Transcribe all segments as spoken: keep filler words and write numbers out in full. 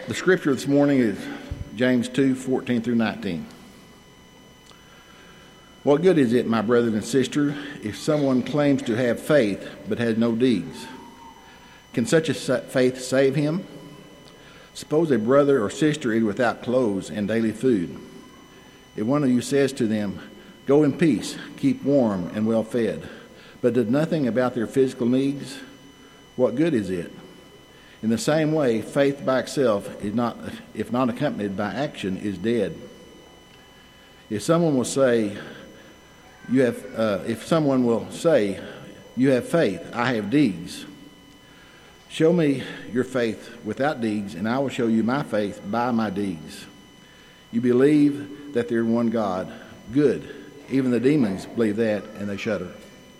The scripture this morning is James two, fourteen through nineteen. What good is it, my brothers and sisters, if someone claims to have faith but has no deeds? Can such a faith save him? Suppose a brother or sister is without clothes and daily food. If one of you says to them, "Go in peace, keep warm and well fed," but does nothing about their physical needs, what good is it? In the same way, faith by itself is not, if not accompanied by action, is dead. If someone will say, "You have," uh, if someone will say, "You have faith, I have deeds," show me your faith without deeds, and I will show you my faith by my deeds. You believe that there is one God. Good. Even the demons believe that, and they shudder.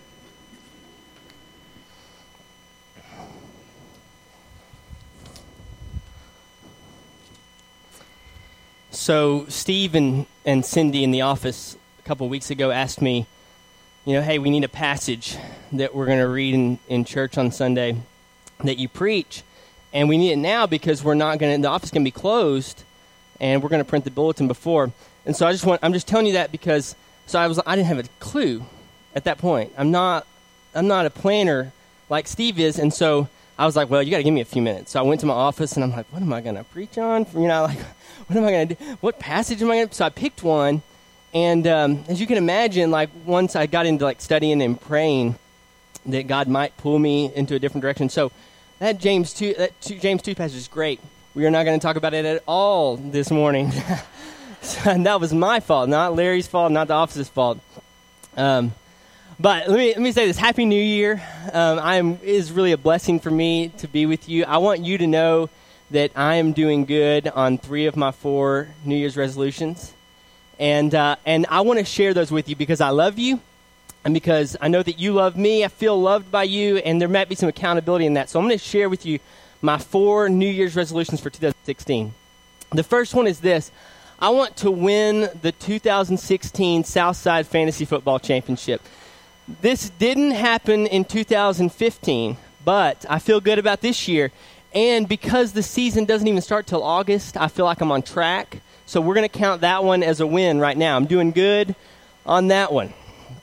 So Steve and, and Cindy in the office a couple of weeks ago asked me, you know, hey, we need a passage that we're going to read in, in church on Sunday that you preach. And we need it now because we're not going to, the office is going to be closed, and we're going to print the bulletin before. And so I just want, I'm just telling you that because, so I was, I didn't have a clue at that point. I'm not, I'm not a planner like Steve is, and so I was like, well, you got to give me a few minutes. So I went to my office, and I'm like, what am I going to preach on? You know, like, what am I going to do? What passage am I going to? So I picked one, and um, as you can imagine, like once I got into like studying and praying, that God might pull me into a different direction. So that James two, that two, James two passage is great. We are not going to talk about it at all this morning. So, and that was my fault, not Larry's fault, not the office's fault. Um, but let me let me say this: Happy New Year! Um, I am it is really a blessing for me to be with you. I want you to know that I am doing good on three of my four New Year's resolutions. And uh, and I want to share those with you because I love you and because I know that you love me. I feel loved by you, and there might be some accountability in that. So I'm going to share with you my four New Year's resolutions for two thousand sixteen. The first one is this. I want to win the two thousand sixteen Southside Fantasy Football Championship. This didn't happen in two thousand fifteen, but I feel good about this year. And because the season doesn't even start till August, I feel like I'm on track. So we're going to count that one as a win right now. I'm doing good on that one.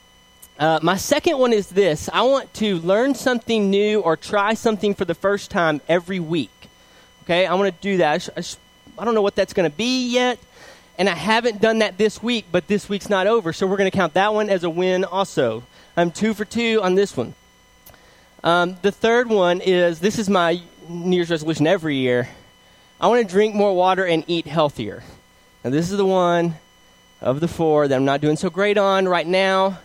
Uh, my second one is this. I want to learn something new or try something for the first time every week. Okay, I want to do that. I, sh- I, sh- I don't know what that's going to be yet. And I haven't done that this week, but this week's not over. So we're going to count that one as a win also. I'm two for two on this one. Um, the third one is, this is my New Year's resolution every year. I want to drink more water and eat healthier. Now, this is the one of the four that I'm not doing so great on right now,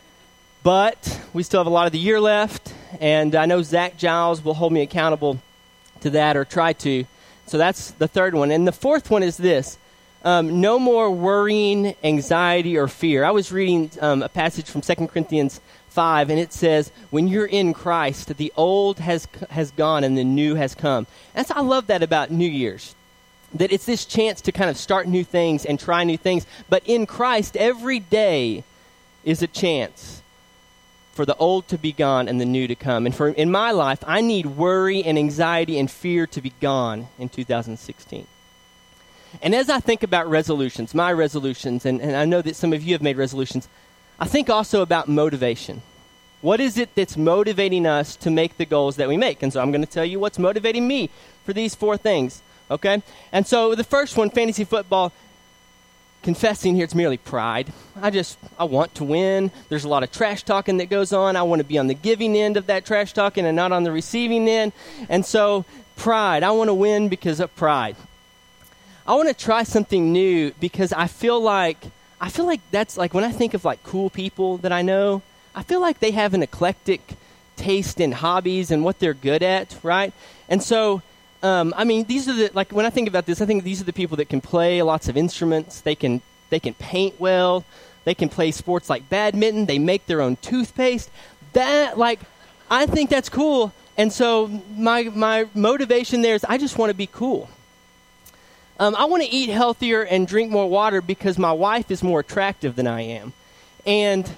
but we still have a lot of the year left, and I know Zach Giles will hold me accountable to that or try to. So that's the third one. And the fourth one is this. Um, no more worrying, anxiety, or fear. I was reading um, a passage from Second Corinthians five, and it says, when you're in Christ, the old has has gone and the new has come. And so I love that about New Year's, that it's this chance to kind of start new things and try new things. But in Christ, every day is a chance for the old to be gone and the new to come. And for in my life, I need worry and anxiety and fear to be gone in two thousand sixteen. And as I think about resolutions, my resolutions, and, and I know that some of you have made resolutions, I think also about motivation. What is it that's motivating us to make the goals that we make? And so I'm going to tell you what's motivating me for these four things, okay? And so the first one, fantasy football, confessing here, it's merely pride. I just, I want to win. There's a lot of trash talking that goes on. I want to be on the giving end of that trash talking and not on the receiving end. And so pride, I want to win because of pride. I want to try something new because I feel like I feel like that's like when I think of like cool people that I know, I feel like they have an eclectic taste in hobbies and what they're good at, right? And so, um, I mean, these are the like when I think about this, I think these are the people that can play lots of instruments. They can they can paint well. They can play sports like badminton. They make their own toothpaste. That like I think that's cool. And so my my motivation there is I just want to be cool. Um, I want to eat healthier and drink more water because my wife is more attractive than I am. And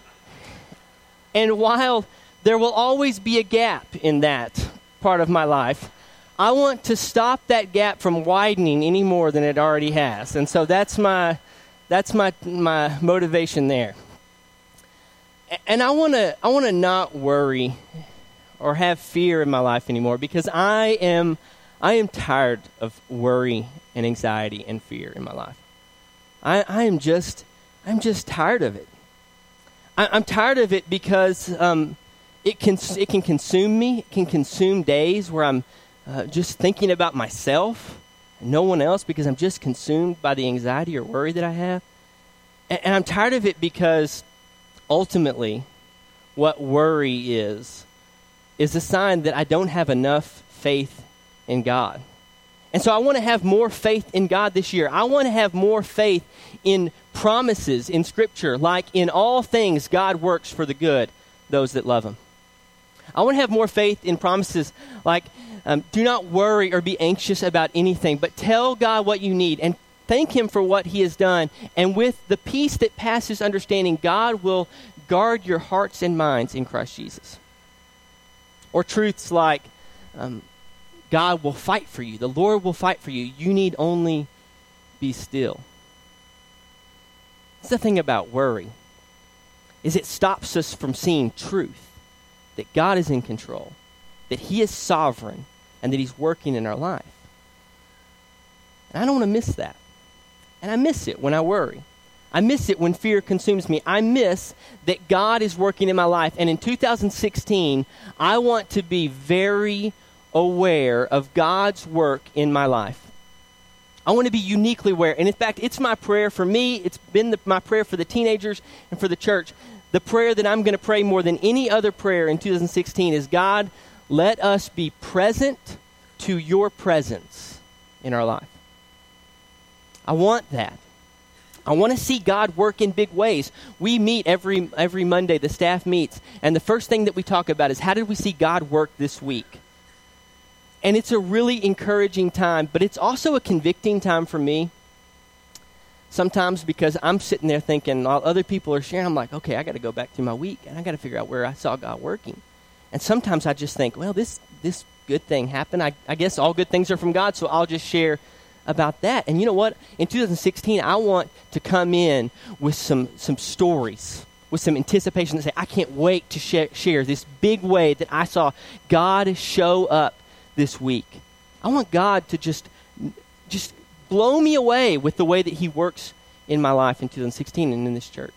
and while there will always be a gap in that part of my life, I want to stop that gap from widening any more than it already has. And so that's my that's my my motivation there. And I want to I want to not worry or have fear in my life anymore, because I am I am tired of worry and anxiety and fear in my life. I, I am just I'm just tired of it. I, I'm tired of it because um, it can it can consume me. It can consume days where I'm uh, just thinking about myself and no one else, because I'm just consumed by the anxiety or worry that I have. And, and I'm tired of it because ultimately, what worry is is a sign that I don't have enough faith in God. And so I want to have more faith in God this year. I want to have more faith in promises in Scripture, like in all things God works for the good, those that love Him. I want to have more faith in promises like um, do not worry or be anxious about anything, but tell God what you need and thank Him for what He has done. And with the peace that passes understanding, God will guard your hearts and minds in Christ Jesus. Or truths like um, God will fight for you. The Lord will fight for you. You need only be still. That's the thing about worry, is it stops us from seeing truth, that God is in control, that He is sovereign, and that He's working in our life. And I don't want to miss that. And I miss it when I worry. I miss it when fear consumes me. I miss that God is working in my life. And in two thousand sixteen, I want to be very aware of God's work in my life. I want to be uniquely aware. And in fact, it's my prayer for me. It's been the, my prayer for the teenagers and for the church. The prayer that I'm going to pray more than any other prayer in two thousand sixteen is, God, let us be present to your presence in our life. I want that. I want to see God work in big ways. We meet every every Monday, the staff meets, and the first thing that we talk about is, how did we see God work this week? And it's a really encouraging time, but it's also a convicting time for me. Sometimes because I'm sitting there thinking, while other people are sharing, I'm like, okay, I got to go back through my week, and I got to figure out where I saw God working. And sometimes I just think, well, this this good thing happened. I, I guess all good things are from God, so I'll just share about that. And you know what? In two thousand sixteen, I want to come in with some some stories, with some anticipation and say, I can't wait to sh- share this big way that I saw God show up this week. I want God to just just blow me away with the way that He works in my life in two thousand sixteen and in this church.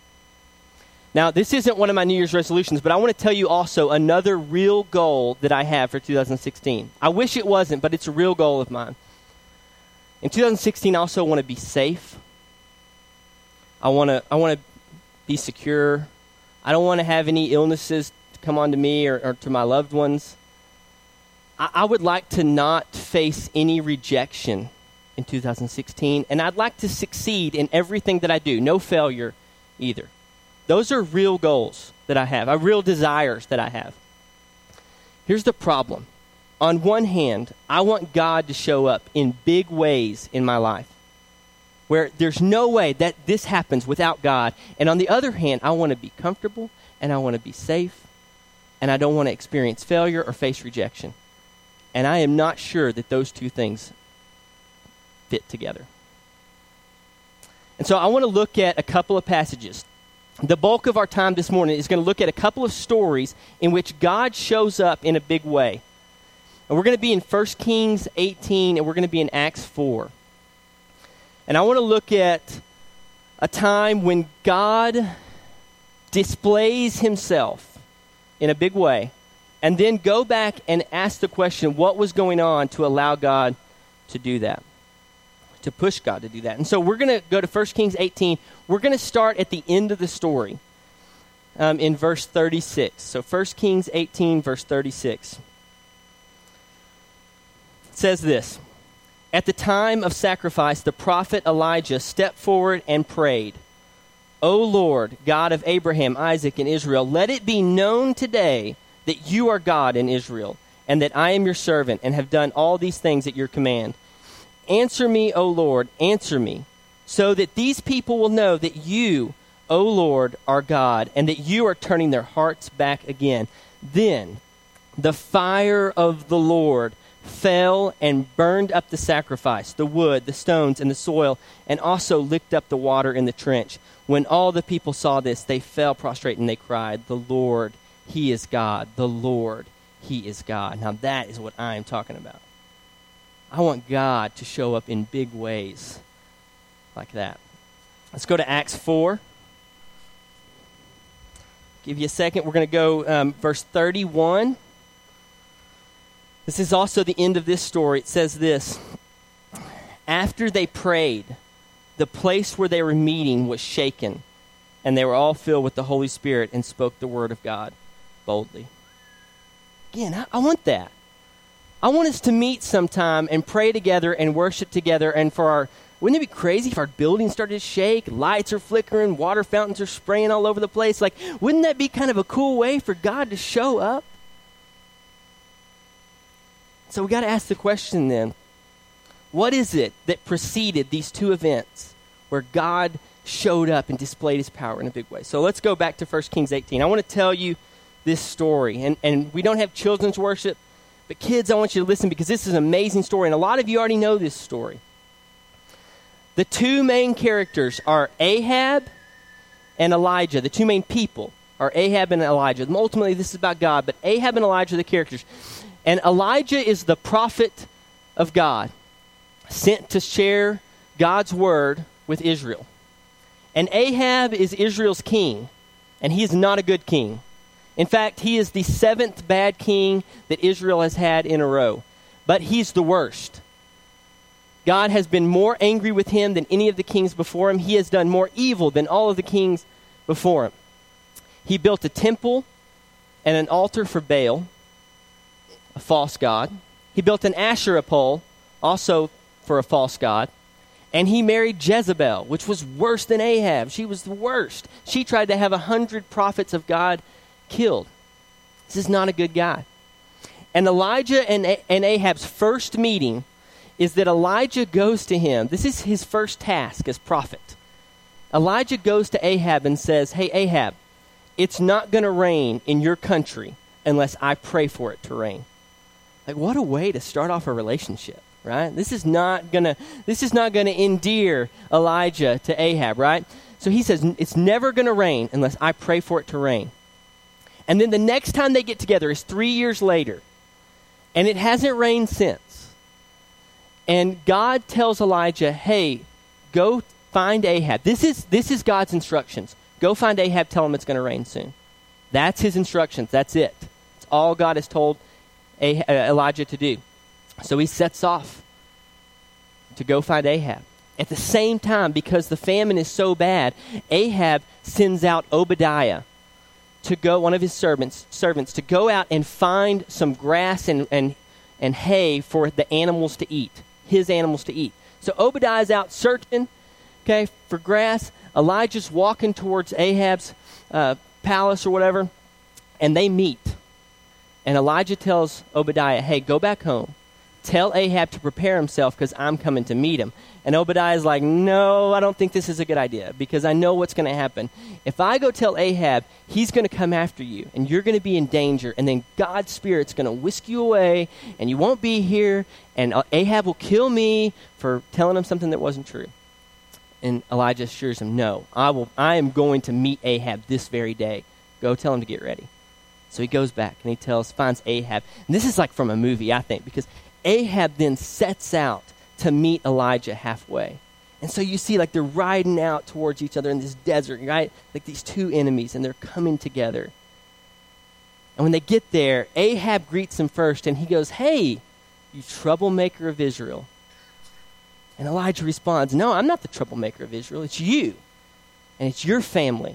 Now, this isn't one of my New Year's resolutions, but I want to tell you also another real goal that I have for two thousand sixteen. I wish it wasn't, but it's a real goal of mine. In two thousand sixteen, I also want to be safe. I want to I want to be secure. I don't want to have any illnesses come on to me or, or to my loved ones. I, I would like to not face any rejection in two thousand sixteen, and I'd like to succeed in everything that I do. No failure either. Those are real goals that I have, are real desires that I have. Here's the problem. On one hand, I want God to show up in big ways in my life, where there's no way that this happens without God. And on the other hand, I want to be comfortable, and I want to be safe, and I don't want to experience failure or face rejection. And I am not sure that those two things fit together. And so I want to look at a couple of passages. The bulk of our time this morning is going to look at a couple of stories in which God shows up in a big way. And we're going to be in First Kings eighteen, and we're going to be in Acts four. And I want to look at a time when God displays Himself in a big way, and then go back and ask the question, what was going on to allow God to do that, to push God to do that. And so we're going to go to First Kings eighteen. We're going to start at the end of the story um, in verse thirty-six. So First Kings eighteen, verse thirty-six. Says this: At the time of sacrifice, the prophet Elijah stepped forward and prayed, O Lord, God of Abraham, Isaac, and Israel, let it be known today that you are God in Israel, and that I am your servant, and have done all these things at your command. Answer me, O Lord, answer me, so that these people will know that you, O Lord, are God, and that you are turning their hearts back again. Then the fire of the Lord fell and burned up the sacrifice, the wood, the stones, and the soil, and also licked up the water in the trench. When all the people saw this, they fell prostrate and they cried, "The Lord, He is God. The Lord, He is God." Now that is what I am talking about. I want God to show up in big ways like that. Let's go to Acts four. Give you a second. We're going to go um, verse thirty-one. This is also the end of this story. It says this: after they prayed, the place where they were meeting was shaken, and they were all filled with the Holy Spirit and spoke the word of God boldly. Again, I, I want that. I want us to meet sometime and pray together and worship together, and for our, wouldn't it be crazy if our building started to shake, lights are flickering, water fountains are spraying all over the place? Like, wouldn't that be kind of a cool way for God to show up? So we got to ask the question then, what is it that preceded these two events where God showed up and displayed his power in a big way? So let's go back to First Kings eighteen. I want to tell you this story. And, and we don't have children's worship, but kids, I want you to listen because this is an amazing story. And a lot of you already know this story. The two main characters are Ahab and Elijah. The two main people are Ahab and Elijah. Ultimately, this is about God, but Ahab and Elijah are the characters. And Elijah is the prophet of God, sent to share God's word with Israel. And Ahab is Israel's king, and he is not a good king. In fact, he is the seventh bad king that Israel has had in a row. But he's the worst. God has been more angry with him than any of the kings before him. He has done more evil than all of the kings before him. He built a temple and an altar for Baal, a false god. He built an Asherah pole, also for a false god. And he married Jezebel, which was worse than Ahab. She was the worst. She tried to have a hundred prophets of God killed. This is not a good guy. And Elijah and, and Ahab's first meeting is that Elijah goes to him. This is his first task as prophet. Elijah goes to Ahab and says, "Hey, Ahab, it's not going to rain in your country unless I pray for it to rain." Like, what a way to start off a relationship, right? This is not going to this is not going to endear Elijah to Ahab, right? So he says, it's never going to rain unless I pray for it to rain. And then the next time they get together is three years later, and it hasn't rained since. And God tells Elijah, "Hey, go find Ahab." This is this is God's instructions. Go find Ahab, tell him it's going to rain soon. That's his instructions. That's it. It's all God has told Ah- uh, Elijah to do. So he sets off to go find Ahab. At the same time, because the famine is so bad, Ahab sends out Obadiah to go, one of his servants, servants, to go out and find some grass and, and, and hay for the animals to eat, his animals to eat. So Obadiah's out searching, okay, for grass. Elijah's walking towards Ahab's uh, palace or whatever, and they meet. And Elijah tells Obadiah, "Hey, go back home. Tell Ahab to prepare himself because I'm coming to meet him." And Obadiah's like, "No, I don't think this is a good idea because I know what's going to happen. If I go tell Ahab, he's going to come after you and you're going to be in danger, and then God's Spirit's going to whisk you away and you won't be here, and Ahab will kill me for telling him something that wasn't true." And Elijah assures him, "No, I will. I am going to meet Ahab this very day. Go tell him to get ready." So he goes back and he tells, finds Ahab. And this is like from a movie, I think, because Ahab then sets out to meet Elijah halfway. And so you see like they're riding out towards each other in this desert, right? Like these two enemies, and they're coming together. And when they get there, Ahab greets him first, and he goes, "Hey, you troublemaker of Israel." And Elijah responds, "No, I'm not the troublemaker of Israel. It's you, and it's your family."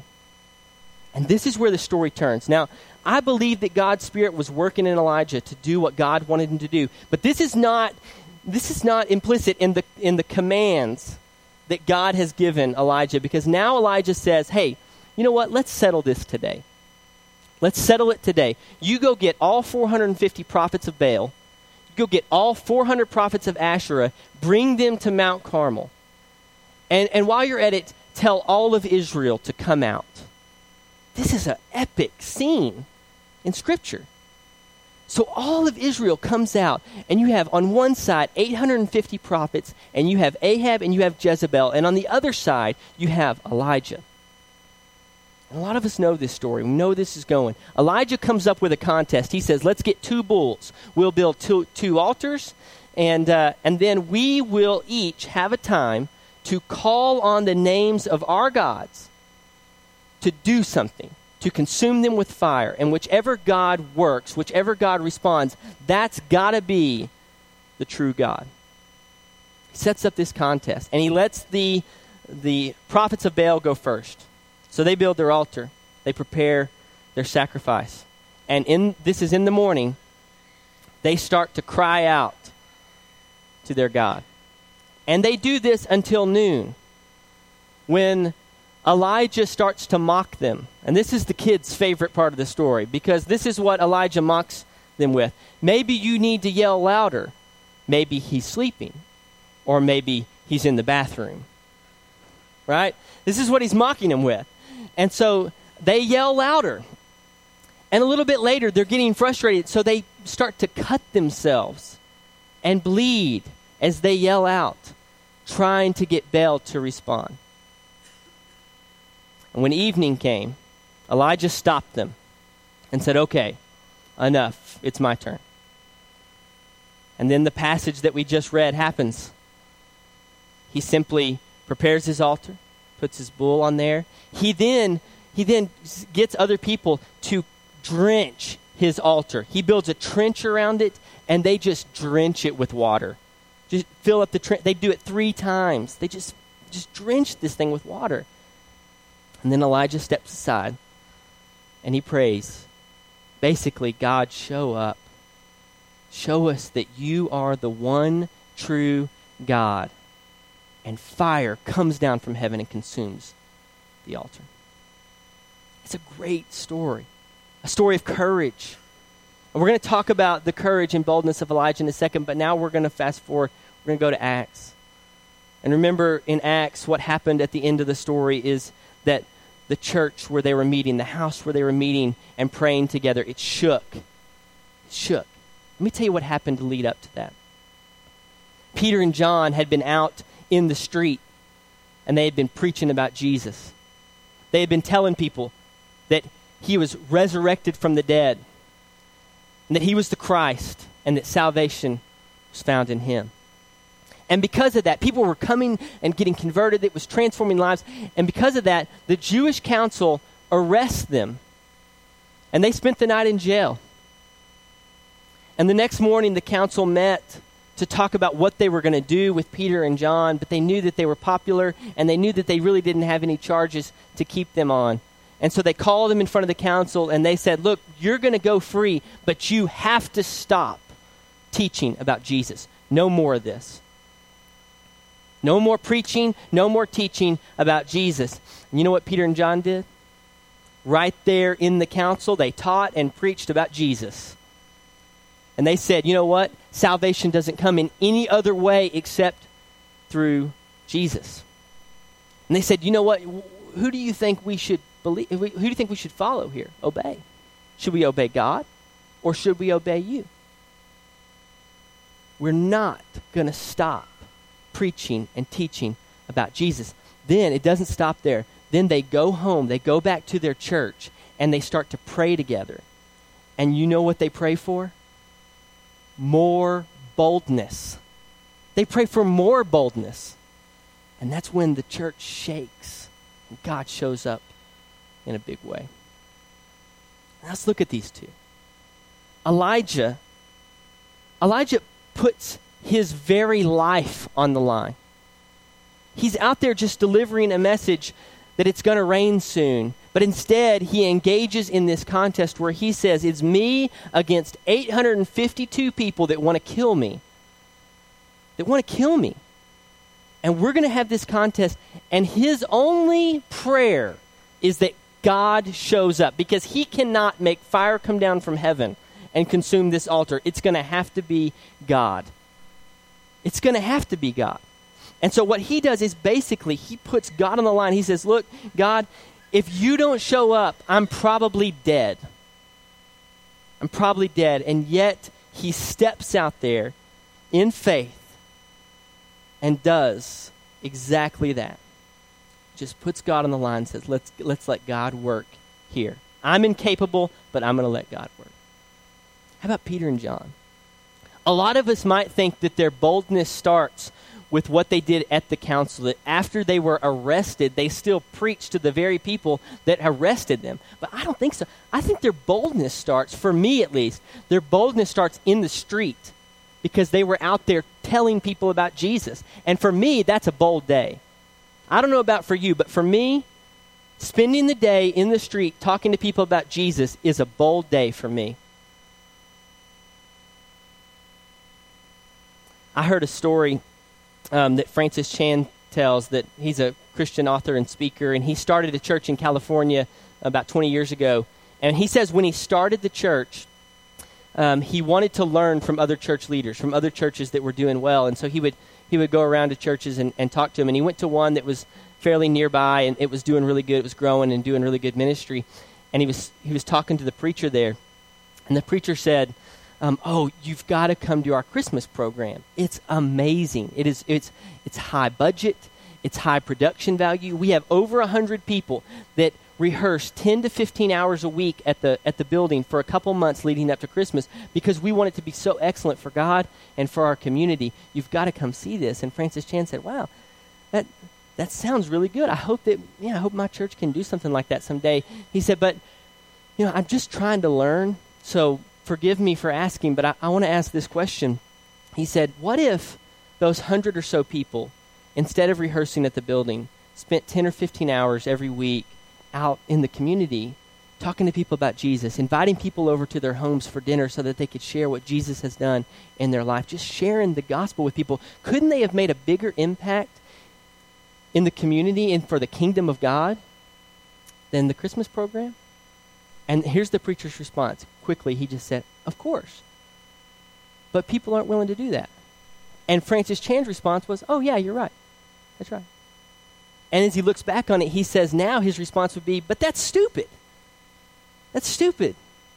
And this is where the story turns. Now, I believe that God's Spirit was working in Elijah to do what God wanted him to do. But this is not this is not implicit in the in the commands that God has given Elijah, because now Elijah says, "Hey, you know what? Let's settle this today. Let's settle it today. You go get all four hundred fifty prophets of Baal. You go get all four hundred prophets of Asherah. Bring them to Mount Carmel. And, and while you're at it, tell all of Israel to come out." This is an epic scene in Scripture. So all of Israel comes out, and you have on one side eight hundred fifty prophets, and you have Ahab, and you have Jezebel, and on the other side you have Elijah. And a lot of us know this story. We know this is going. Elijah comes up with a contest. He says, let's get two bulls. We'll build two, two altars, and, uh, and then we will each have a time to call on the names of our gods to do something, to consume them with fire. And whichever God works, whichever God responds, that's got to be the true God. He sets up this contest, and he lets the, the prophets of Baal go first. So they build their altar. They prepare their sacrifice. And in this is in the morning, they start to cry out to their God. And they do this until noon, when Elijah starts to mock them. And this is the kids' favorite part of the story, because this is what Elijah mocks them with. Maybe you need to yell louder. Maybe he's sleeping. Or maybe he's in the bathroom. Right? This is what he's mocking them with. And so they yell louder. And a little bit later, they're getting frustrated, so they start to cut themselves and bleed as they yell out, trying to get Baal to respond. And when evening came, Elijah stopped them and said, okay, enough, it's my turn. And then the passage that we just read happens. He simply prepares his altar, puts his bull on there. He then he then gets other people to drench his altar. He builds a trench around it, and they just drench it with water. Just fill up the trench. They do it three times. They just just drench this thing with water. And then Elijah steps aside, and he prays. Basically, God, show up. Show us that you are the one true God. And fire comes down from heaven and consumes the altar. It's a great story, a story of courage. And we're going to talk about the courage and boldness of Elijah in a second, but now we're going to fast forward. We're going to go to Acts. And remember, in Acts, what happened at the end of the story is that the church where they were meeting, the house where they were meeting and praying together, it shook. It shook. Let me tell you what happened to lead up to that. Peter and John had been out in the street, and they had been preaching about Jesus. They had been telling people that he was resurrected from the dead, and that he was the Christ, and that salvation was found in him. And because of that, people were coming and getting converted. It was transforming lives. And because of that, the Jewish council arrests them, and they spent the night in jail. And the next morning, the council met to talk about what they were going to do with Peter and John, but they knew that they were popular, and they knew that they really didn't have any charges to keep them on. And so they called them in front of the council, and they said, look, you're going to go free, but you have to stop teaching about Jesus. No more of this. No more preaching, no more teaching about Jesus. And you know what Peter and John did? Right there in the council, they taught and preached about Jesus. And they said, you know what? Salvation doesn't come in any other way except through Jesus. And they said, you know what? Who do you think we should believe? Who do you think we should follow here? Obey. Should we obey God, or should we obey you? We're not going to stop preaching and teaching about Jesus. Then it doesn't stop there. Then they go home. They go back to their church, and they start to pray together. And you know what they pray for? More boldness. They pray for more boldness. And that's when the church shakes and God shows up in a big way. Let's look at these two. Elijah, Elijah puts his very life on the line. He's out there just delivering a message that it's going to rain soon. But instead, he engages in this contest where he says, it's me against eight hundred fifty-two people that want to kill me. That want to kill me. And we're going to have this contest. And his only prayer is that God shows up, because he cannot make fire come down from heaven and consume this altar. It's going to have to be God. It's going to have to be God. And so what he does is basically he puts God on the line. He says, look, God, if you don't show up, I'm probably dead. I'm probably dead. And yet he steps out there in faith and does exactly that. Just puts God on the line and says, let's, let's let God work here. I'm incapable, but I'm going to let God work. How about Peter and John? A lot of us might think that their boldness starts with what they did at the council, that after they were arrested, they still preached to the very people that arrested them. But I don't think so. I think their boldness starts, for me at least, their boldness starts in the street because they were out there telling people about Jesus. And for me, that's a bold day. I don't know about for you, but for me, spending the day in the street talking to people about Jesus is a bold day for me. I heard a story um, that Francis Chan tells, that he's a Christian author and speaker, and he started a church in California about twenty years ago. And he says when he started the church, um, he wanted to learn from other church leaders, from other churches that were doing well. And so he would he would go around to churches and, and talk to them. And he went to one that was fairly nearby, and it was doing really good. It was growing and doing really good ministry. And he was he was talking to the preacher there. And the preacher said, Um, oh, you've got to come to our Christmas program. It's amazing. It is. It's it's high budget. It's high production value. We have over a hundred people that rehearse ten to fifteen hours a week at the at the building for a couple months leading up to Christmas because we want it to be so excellent for God and for our community. You've got to come see this. And Francis Chan said, "Wow, that that sounds really good. I hope that yeah, I hope my church can do something like that someday." He said, "But you know, I'm just trying to learn. So." Forgive me for asking, but I, I want to ask this question." He said, what if those hundred or so people, instead of rehearsing at the building, spent ten or fifteen hours every week out in the community talking to people about Jesus, inviting people over to their homes for dinner so that they could share what Jesus has done in their life, just sharing the gospel with people? Couldn't they have made a bigger impact in the community and for the kingdom of God than the Christmas program? And here's the preacher's response. Quickly, he just said, of course. But people aren't willing to do that. And Francis Chan's response was, oh, yeah, you're right. That's right. And as he looks back on it, he says now his response would be, but that's stupid. That's stupid.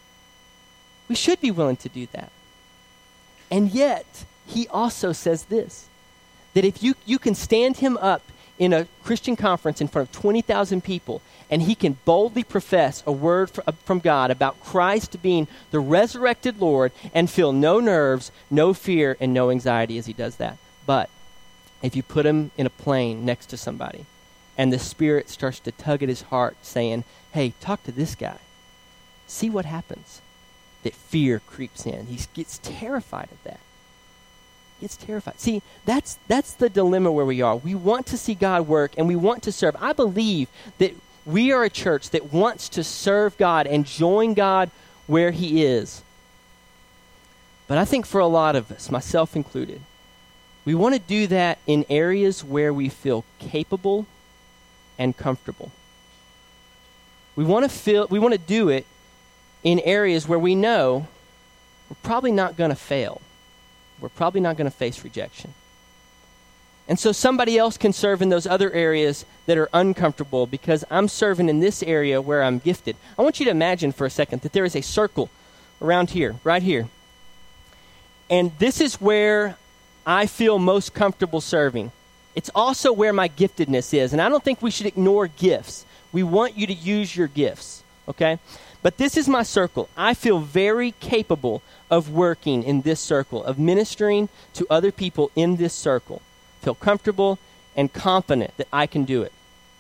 We should be willing to do that. And yet, he also says this, that if you, you can stand him up in a Christian conference in front of twenty thousand people, and he can boldly profess a word from God about Christ being the resurrected Lord and feel no nerves, no fear, and no anxiety as he does that. But if you put him in a plane next to somebody, and the Spirit starts to tug at his heart saying, hey, talk to this guy, see what happens. That fear creeps in. He gets terrified of that. Gets terrified. See, that's that's the dilemma where we are. We want to see God work, and we want to serve. I believe that we are a church that wants to serve God and join God where he is. But I think for a lot of us, myself included, we want to do that in areas where we feel capable and comfortable. We want to feel we want to do it in areas where we know we're probably not going to fail. We're probably not going to face rejection. And so somebody else can serve in those other areas that are uncomfortable because I'm serving in this area where I'm gifted. I want you to imagine for a second that there is a circle around here, right here. And this is where I feel most comfortable serving. It's also where my giftedness is. And I don't think we should ignore gifts. We want you to use your gifts, okay? But this is my circle. I feel very capable of working in this circle, of ministering to other people in this circle. Feel comfortable and confident that I can do it.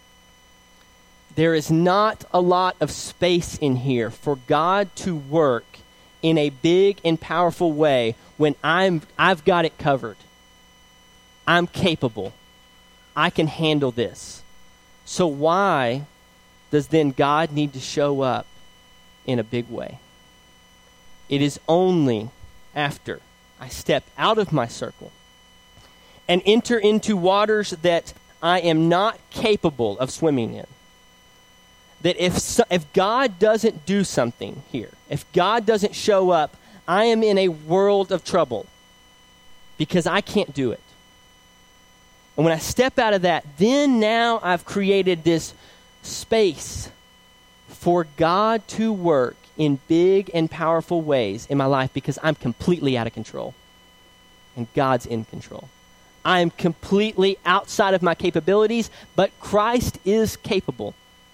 There is not a lot of space in here for God to work in a big and powerful way when I'm, I've got it covered. I'm capable. I can handle this. So why does then God need to show up in a big way? It is only after I step out of my circle and enter into waters that I am not capable of swimming in. That if so, if God doesn't do something here, if God doesn't show up, I am in a world of trouble because I can't do it. And when I step out of that, then now I've created this space for God to work in big and powerful ways in my life because I'm completely out of control. And God's in control. I am completely outside of my capabilities, but Christ is capable.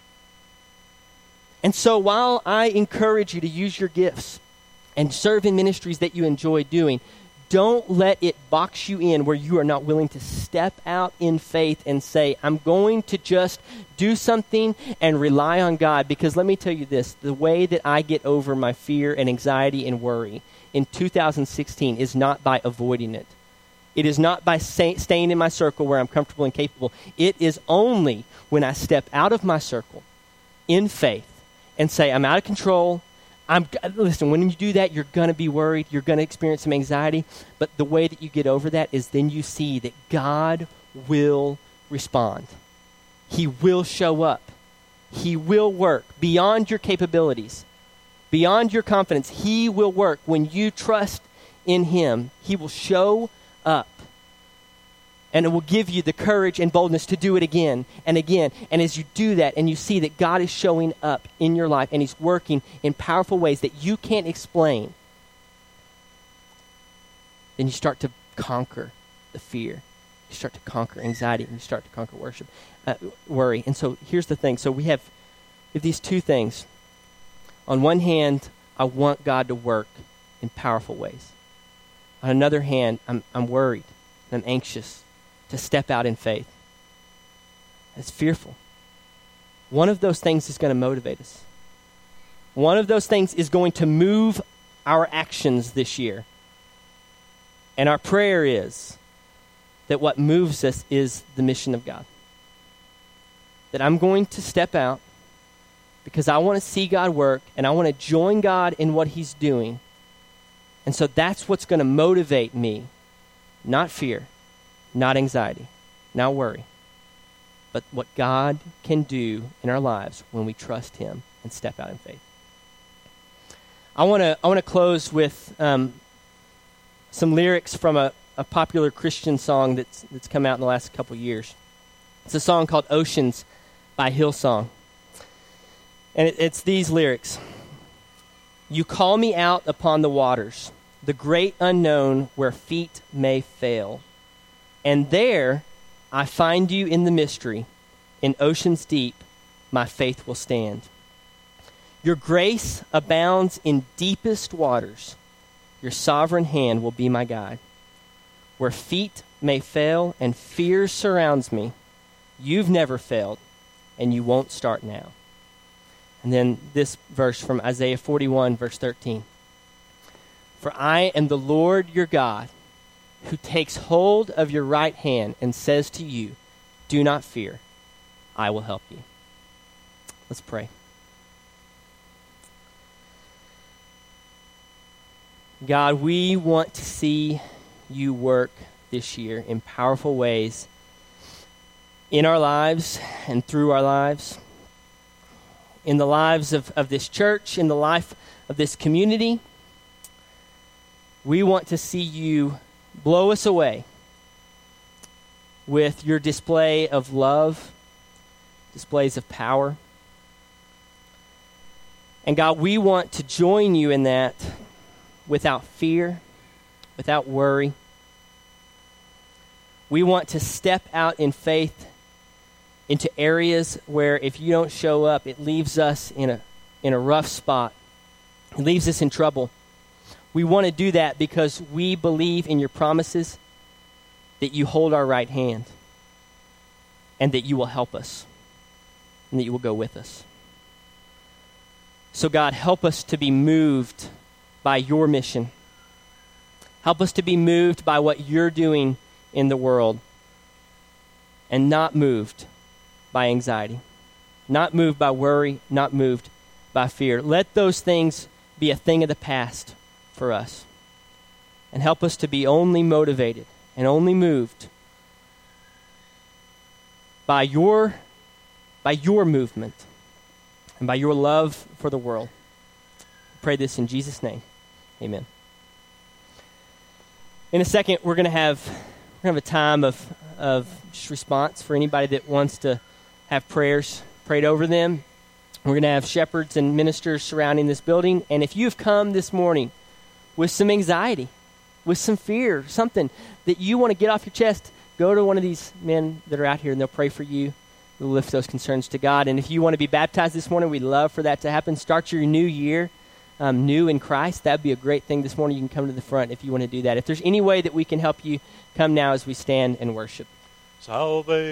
And so while I encourage you to use your gifts and serve in ministries that you enjoy doing, don't let it box you in where you are not willing to step out in faith and say, I'm going to just do something and rely on God. Because let me tell you this, the way that I get over my fear and anxiety and worry in two thousand sixteen is not by avoiding it. It is not by say, staying in my circle where I'm comfortable and capable. It is only when I step out of my circle in faith and say, I'm out of control. I'm, listen, when you do that, you're going to be worried. You're going to experience some anxiety. But the way that you get over that is then you see that God will respond. He will show up. He will work beyond your capabilities, beyond your confidence. He will work. When you trust in Him, He will show up. And it will give you the courage and boldness to do it again and again. And as you do that and you see that God is showing up in your life and He's working in powerful ways that you can't explain, then you start to conquer the fear. You start to conquer anxiety and you start to conquer worship, uh, worry. And so here's the thing. So we have, we have these two things. On one hand, I want God to work in powerful ways. On another hand, I'm, I'm worried and I'm anxious to step out in faith. It's fearful. One of those things is going to motivate us. One of those things is going to move our actions this year. And our prayer is that what moves us is the mission of God. That I'm going to step out because I want to see God work and I want to join God in what He's doing. And so that's what's going to motivate me, not fear. Not anxiety, not worry, but what God can do in our lives when we trust Him and step out in faith. I want to I want to close with um, some lyrics from a, a popular Christian song that's that's come out in the last couple years. It's a song called "Oceans" by Hillsong, and it, it's these lyrics: "You call me out upon the waters, the great unknown where feet may fail. And there I find you in the mystery, in oceans deep, my faith will stand. Your grace abounds in deepest waters. Your sovereign hand will be my guide. Where feet may fail and fear surrounds me, you've never failed, and you won't start now." And then this verse from Isaiah forty-one, verse thirteen. "For I am the Lord your God, who takes hold of your right hand and says to you, do not fear, I will help you." Let's pray. God, we want to see you work this year in powerful ways in our lives and through our lives, in the lives of, of this church, in the life of this community. We want to see you blow us away with your display of love, displays of power. And God, we want to join you in that without fear, without worry. We want to step out in faith into areas where if you don't show up, it leaves us in a in a rough spot. It leaves us in trouble. We want to do that because we believe in your promises that you hold our right hand and that you will help us and that you will go with us. So God, help us to be moved by your mission. Help us to be moved by what you're doing in the world and not moved by anxiety, not moved by worry, not moved by fear. Let those things be a thing of the past for us. And help us to be only motivated and only moved by your, by your movement and by your love for the world. I pray this in Jesus' name. Amen. In a second, we're going to have we're going to have a time of of just response for anybody that wants to have prayers prayed over them We're going to have shepherds and ministers surrounding this building. And if you've come this morning with some anxiety, with some fear, something that you want to get off your chest, go to one of these men that are out here and they'll pray for you. We'll lift those concerns to God. And if you want to be baptized this morning, we'd love for that to happen. Start your new year um, new in Christ. That'd be a great thing this morning. You can come to the front if you want to do that. If there's any way that we can help you, come now as we stand and worship. Salvation.